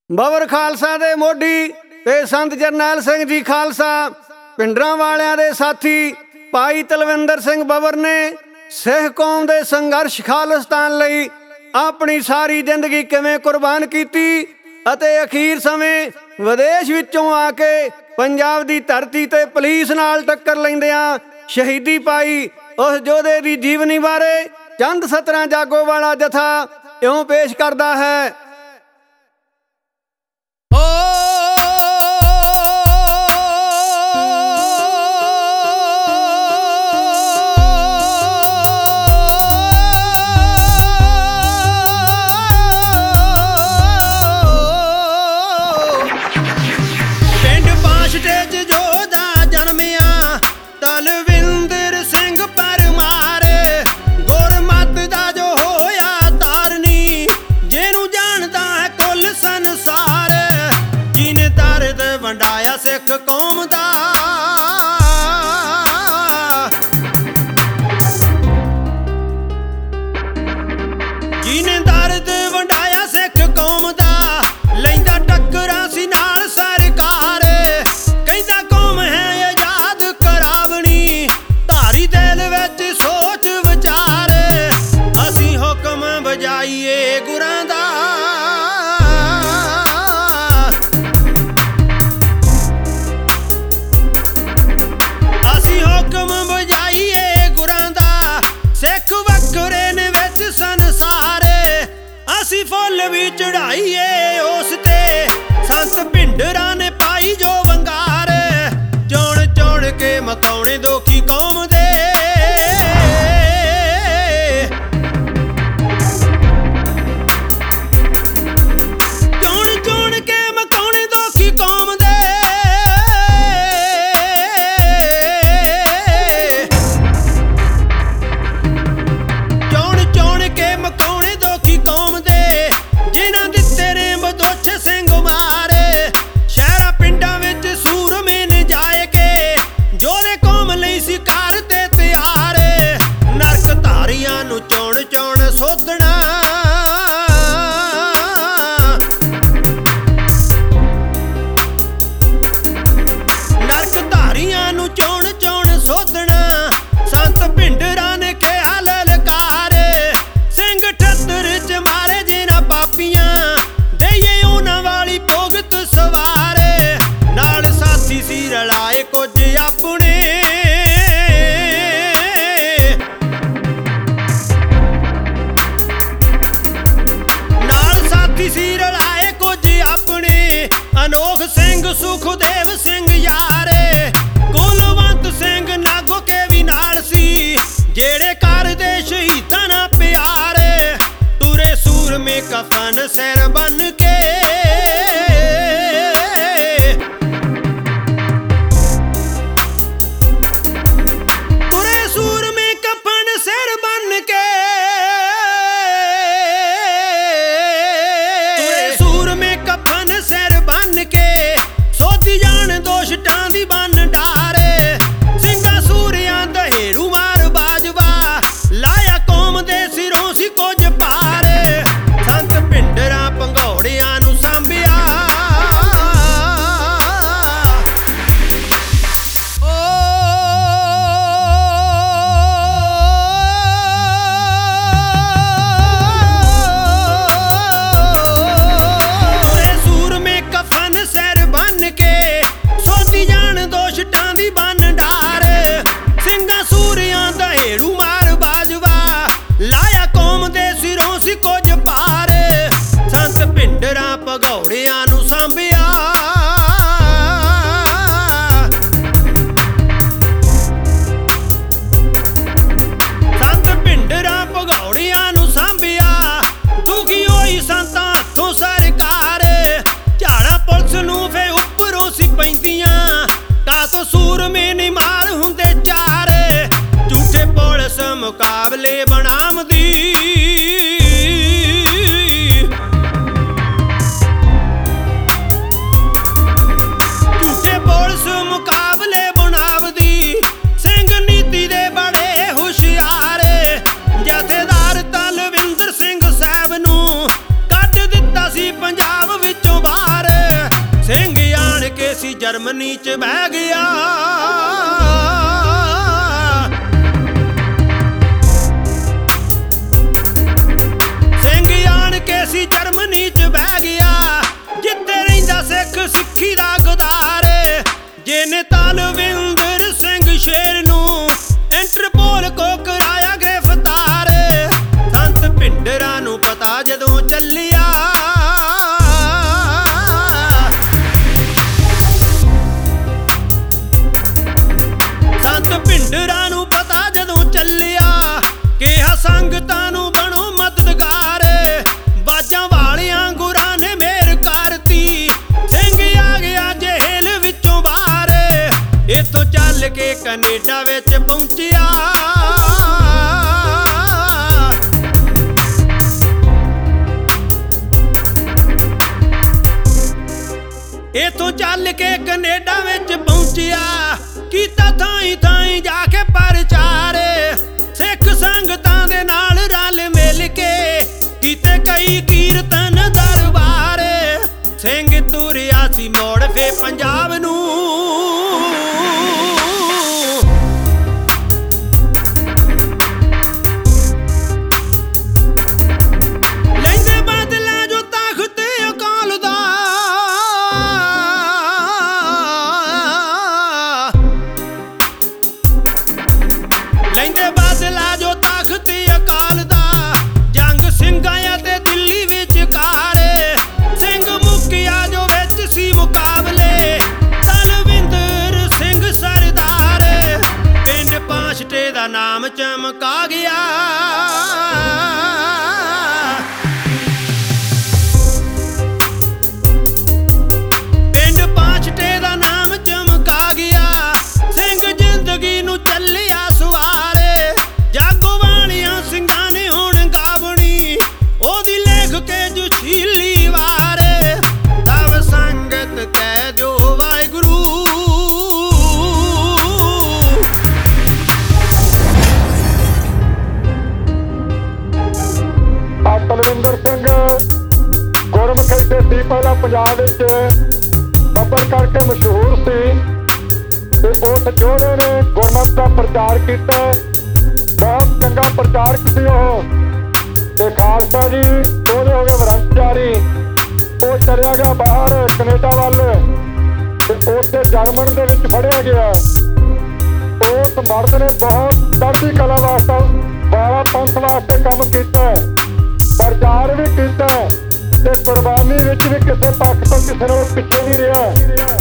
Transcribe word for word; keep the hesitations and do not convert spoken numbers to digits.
ਬਬਰ ਖਾਲਸਾ ਦੇ ਮੋਢੀ ਤੇ ਸੰਤ ਜਰਨੈਲ ਸਿੰਘ ਜੀ ਖਾਲਸਾ ਪਿੰਡਰਾਂ ਵਾਲਿਆਂ ਦੇ ਸਾਥੀ ਭਾਈ ਤਲਵਿੰਦਰ ਸਿੰਘ ਬਬਰ ਨੇ ਸਿੱਖ ਕੌਮ ਦੇ ਸੰਘਰਸ਼ ਖਾਲਿਸਤਾਨ ਲਈ ਆਪਣੀ ਸਾਰੀ ਜ਼ਿੰਦਗੀ ਕਿਵੇਂ ਕੁਰਬਾਨ ਕੀਤੀ ਅਤੇ ਅਖੀਰ ਸਮੇਂ ਵਿਦੇਸ਼ ਵਿੱਚੋਂ ਆ ਕੇ ਪੰਜਾਬ ਦੀ ਧਰਤੀ ਤੇ ਪੁਲਿਸ ਨਾਲ ਟੱਕਰ ਲੈਂਦਿਆਂ ਸ਼ਹੀਦੀ ਪਾਈ। ਉਸ ਯੋਧੇ ਦੀ ਜੀਵਨੀ ਬਾਰੇ ਚੰਦ ਸਤਰਾਂ ਜਾਗੋ ਵਾਲਾ ਜਥਾ ਇਉਂ ਪੇਸ਼ ਕਰਦਾ ਹੈ। ਵੰਡਾਇਆ ਸਿੱਖ ਕੌਮ ਦਾ ਜਿਹਨੇ ਦਰਦ ਵੰਡਾਇਆ ਸਿੱਖ ਕੌਮ ਦਾ ਲੈਂਦਾ ਟੱਕਰਾਂ ਸੀ ਨਾਲ ਸਰਕਾਰ ਕਹਿੰਦਾ ਕੌਮ ਹੈ ਆਜ਼ਾਦ ਕਰਾਵਣੀ ਧਾਰੀ ਦਿਲ ਵਿੱਚ ਸੋਚ ਵਿਚਾਰ ਅਸੀਂ ਹੁਕਮ ਵਜਾਈਏ ਗੁਰਾਂ ਦਾ ਹੁਕਮ ਵਜਾਈਏ ਗੁਰਾਂ ਦਾ ਸਿੱਖ ਵੱਖਰੇ ਨੇ ਵਿੱਚ ਸੰਸਾਰ ਅਸੀਂ ਫੁੱਲ ਵੀ ਚੜਾਈਏ ਉਸ ਤੇ ਸੰਤ ਭਿੰਡਰਾਂ ਨੇ ਪਾਈ ਜੋ ਵੰਗਾਰ ਚੁਣ ਚੁਣ ਕੇ ਮਕਾਉਣੇ ਦੋਖੀ ਕੌਮ ਦੇ ਚੁਣ ਚੁਣ ਕੇ ਮਕਾਉਣੇ ਦੋਖੀ ਕੌਮ ਦੇ ਨੂੰ ਚੌਣ ਚੌਣ ਸੋਧਣਾ ਨਰਕ ਧਾਰੀਆਂ ਨੂੰ ਚੌਣ ਚੌਣ ਸੋਧਣਾ ਸੰਤ ਭਿੰਡਰਾਂ ਨੇ ਕਿਹਾ ਲਲਕਾਰ ਸਿੰਘ ਠੱਤਰ ਚ ਮਾਰੇ ਜਿਨ੍ਹਾਂ ਪਾਪੀਆਂ ਦੇਈਏ ਉਹਨਾਂ ਵਾਲੀ ਭੁਗਤ ਸਵਾਰ ਨਾਲ ਸਾਥੀ ਸੀ ਰਲਾਏ ਕੁਝ ਆਪਣੇ ਸੀ ਰਲਾਏ ਕੁਝ ਆਪਣੇ ਅਨੋਖ ਸਿੰਘ ਸੁਖਦੇਵ ਸਿੰਘ ਯਾਰੇ ਕੁਲਵੰਤ ਸਿੰਘ ਨਾਗੋ ਕੇ ਵੀ ਨਾਲ ਸੀ ਜਿਹੜੇ ਕਰਦੇ ਸ਼ਹੀਦਾਂ ਨਾਲ ਪਿਆਰ ਤੁਰੇ ਸੂਰਮੇ ਕਫਨ ਸਿਰ ਬੰਨ ਕੇ ਤੁਰੇ ਸੂਰਮੇ ਕਫਨ ਸਿਰ ਬੰਨ ਕੇ ਸਿਰ ਬੰਨ ਕੇ ਸੋਧੀ ਜਾਣ ਦੋਸ਼ਟਾਂ ਦੀ ਬੰਨ ਡਾਰੇ ਸਿੰਘਾਂ ਸੂਰਿਆਂ ਦਹੇੜੂ ਮਾਰ ਬਾਜਵਾ ਲਾਇਆ ਕੌਮ ਦੇ ਸਿਰੋਂ ਸੀ ਕੁਝ ਪਾਰ ਸੰਤ ਭਿੰਡਰਾਂ ਭੰਗੌੜਿਆਂ ਸੀ ਜਰਮਨੀ ਚ ਬਹਿ ਗਿਆ। ਸਿੰਘ ਆਣ ਕੇ ਸੀ ਜਰਮਨੀ ਚ ਬਹਿ ਗਿਆ, ਜਿੱਥੇ ਰਹਿੰਦਾ ਸਿੱਖ ਸਿੱਖੀ ਦਾ ਗੁਦਾਰੇ। ਜਿਹਨੇ ਤਲਵਿੰਦਰ ਸਿੰਘ ਸ਼ੇਰ ਨੂੰ ਇੰਟਰਪੋਲ ਕੋ ਕਰਾਇਆ ਗ੍ਰਿਫਤਾਰ। ਸੰਤ ਭਿੰਡਰਾਂ ਨੂੰ ਪਤਾ ਜਦੋਂ ਚੱਲਿਆ, ਸੰਤ ਭਿੰਡਰਾਂ ਨੂੰ ਪਤਾ ਜਦੋਂ ਚੱਲਿਆ, ਕਿਹਾ ਸੰਗਤਾਂ ਨੂੰ ਬਣੋ ਮਦਦਗਾਰ। ਬਾਜਾਂ ਵਾਲਿਆਂ ਗੁਰਾਂ ਨੇ ਮਿਹਰ ਕਰਤੀ, ਸਿੰਘ ਆ ਗਿਆ ਜੇਲ੍ਹ ਵਿੱਚੋਂ ਬਾਹਰ। ਇੱਥੋਂ ਚੱਲ ਕੇ ਕੈਨੇਡਾ ਵਿੱਚ ਪਹੁੰਚਿਆ। ਇੱਥੋਂ ਚੱਲ ਕੇ ਕੈਨੇਡਾ ਵਿੱਚ ਪਹੁੰਚਿਆ, ਕੀਤਾ ਥਾਈਂ ਥਾਈਂ ਜਾ ਕੇ ਪ੍ਰਚਾਰ। ਸਿੱਖ ਸੰਗਤਾਂ ਦੇ ਨਾਲ ਰਲ ਮਿਲ ਕੇ ਕੀਤੇ ਕਈ ਕੀਰਤਨ ਦਰਬਾਰ। ਸਿੰਘ ਤੁਰਿਆ ਸੀ ਮੋੜ ਫੇ ਪੰਜਾਬ ਨੂੰ, ਲੈਂਦੇ ਬਦਲਾ ਜੋ ਤਖਤ ਅਕਾਲ ਦਾ। ਲੈਂਦੇ ਬਦਲਾ ਜੋ ਤਖਤ ਅਕਾਲ ਦਾ, ਜੰਗ ਸਿੰਘਾਂ ਅਤੇ ਦਿੱਲੀ ਵਿਚਕਾਰ। ਸਿੰਘ ਮੁੱਕਿਆ ਜੋ ਵਿੱਚ ਸੀ ਮੁਕਾਬਲੇ, ਤਲਵਿੰਦਰ ਸਿੰਘ ਸਰਦਾਰ। ਪਿੰਡ ਪਾਂਸ਼ਟੇ ਦਾ ਨਾਮ ਚਮਕਾ ਗਿਆ। ਪਿੰਡ ਪਾਂਸ਼ਟੇ ਦਾ ਨਾਮ ਚਮਕਾ ਗਿਆ। ਸਿੰਘ ਜ਼ਿੰਦਗੀ ਨੂੰ ਚੱਲਿਆ ਸਵਾਰੇ। ਜਾਗੋ ਵਾਲਿਆਂ ਸਿੰਘਾਂ ਨੇ ਹੁਣ ਗਾਵਣੀ, ਉਹਦੀ ਲਿਖ ਕੇ ਜੁਸ਼ੀਲੀ ਵਾਰ। ਤਬ ਸੰਗਤ ਕਹਿ ਦਿਓ ਵਾਹਿਗੁਰੂ। ਆ ਤਲਵਿੰਦਰ ਸਿੰਘ ਗੁਰਮੁਖ ਇੱਥੇ ਸੀ ਪਹਿਲਾਂ ਪੰਜਾਬ ਵਿੱਚ ਬੱਬਰ ਕਰਕੇ ਮਸ਼ਹੂਰ ਸੀ, ਤੇ ਉਸ ਜੋੜੇ ਨੇ ਗੁਰਮਤ ਦਾ ਪ੍ਰਚਾਰ ਕੀਤਾ। ਬਹੁਤ ਚੰਗਾ ਪ੍ਰਚਾਰਕ ਸੀ ਉਹ। ਤੇ ਖਾਲਸਾ ਜੀ ਉਹਦੇ ਹੋ ਗਏ ਵਰੰਚਾਰੀ। ਉਹ ਚਲਿਆ ਗਿਆ ਬਾਹਰ ਕੈਨੇਡਾ ਵੱਲ, ਤੇ ਉੱਥੇ ਜਰਮਨ ਦੇ ਵਿੱਚ ਫੜਿਆ ਗਿਆ। ਉਸ ਮਰਦ ਨੇ ਬਹੁਤ ਚੜ੍ਹਦੀ ਕਲਾ ਵਾਸਤੇ ਬਾਰਾਂ ਪੰਥ ਵਾਸਤੇ ਕੰਮ ਕੀਤਾ, ਪ੍ਰਚਾਰ ਵੀ ਕੀਤਾ, ਤੇ ਕੁਰਬਾਨੀ ਵਿੱਚ ਵੀ ਕਿਸੇ ਪੱਖ ਤੋਂ ਕਿਸੇ ਨਾਲੋਂ ਪਿੱਛੇ ਨਹੀਂ ਰਿਹਾ।